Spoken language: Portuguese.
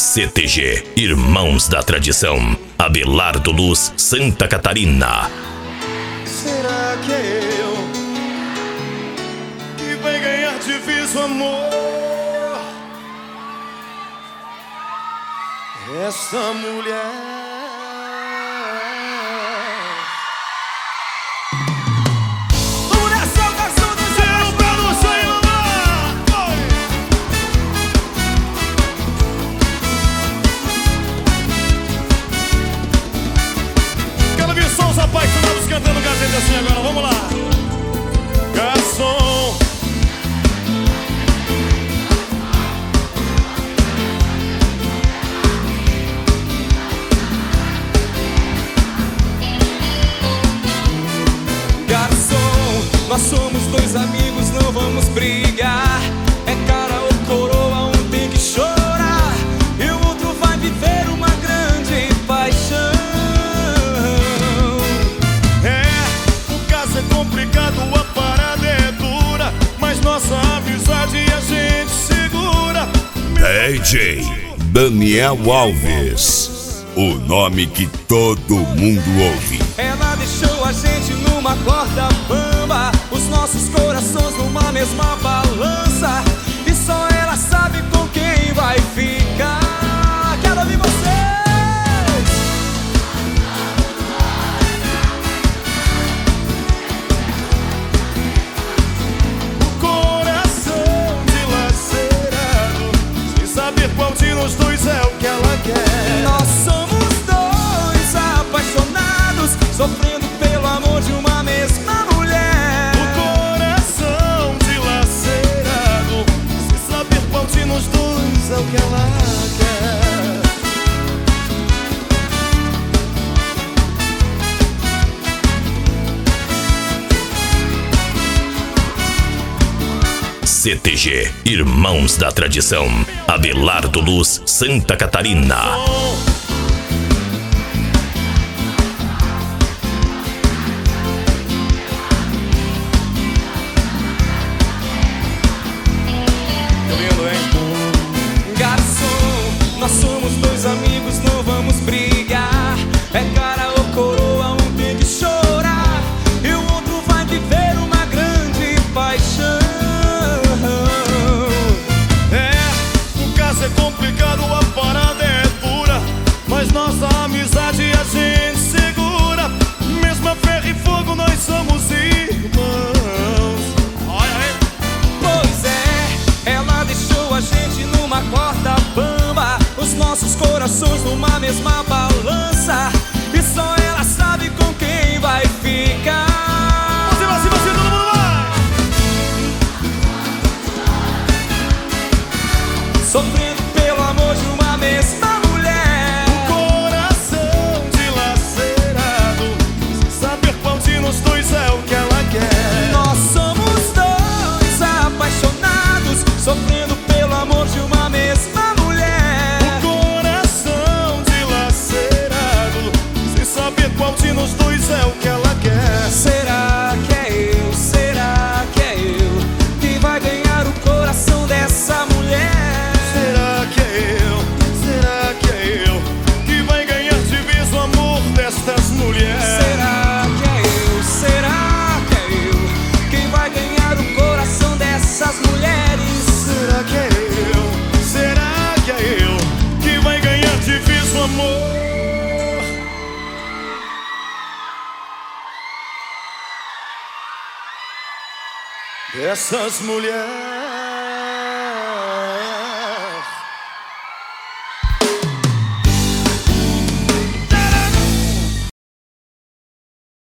CTG, Irmãos da Tradição, Abelardo Luz, Santa Catarina. Será que é eu que vai ganhar difícil amor? Essa mulher. Apaixonados cantando Gazeta assim agora, vamos lá. Garçom, garçom, nós somos dois amigos, não vamos brigar. É cara ou coroa, um tem que chorar e o outro vai viver uma grande paixão. é complicado, a parada é dura, mas nossa amizade a gente segura. DJ Daniel Alves, o nome que todo mundo ouve. Ela deixou a gente numa corda bamba, os nossos corações numa mesma balança, e só ela sabe com quem vai ficar. Quero ouvir você. Qual de nós dois é o que ela quer? Nós somos dois apaixonados, sofrendo pelo amor de uma mesma mulher. O coração dilacerado, sem saber qual de nós dois é o que ela CTG, Irmãos da Tradição, Abelardo Luz, Santa Catarina. Garçom, nós somos dois amigos, não vamos brigar. É cara ou coroa, um tem que chorar e o outro vai viver uma grande paixão. É complicado, a parada é dura, mas nossa amizade a gente segura. Mesma ferro e fogo, nós somos irmãos. Olha aí. Pois é, ela deixou a gente numa corda bamba, os nossos corações numa mesma balança, e só ela sabe com quem vai ficar. Você, todo mundo vai! Sofrendo pelo amor de uma mesma mulher. O coração dilacerado, sem saber qual de nós dois é o que ela quer. Nós somos dois apaixonados, sofrendo pelo amor de uma mesma mulher. O coração dilacerado, sem saber qual de nós dois é o que ela quer. Será que é eu? Será que é eu que vai ganhar o coração dessa mulher? Será que é eu? Será que é eu que vai ganhar de vez o amor destas mulheres? Será que é eu? Será que é eu quem vai ganhar o coração dessas mulheres? Será que é eu? Será que é eu que vai ganhar de vez o amor? Dessas mulheres.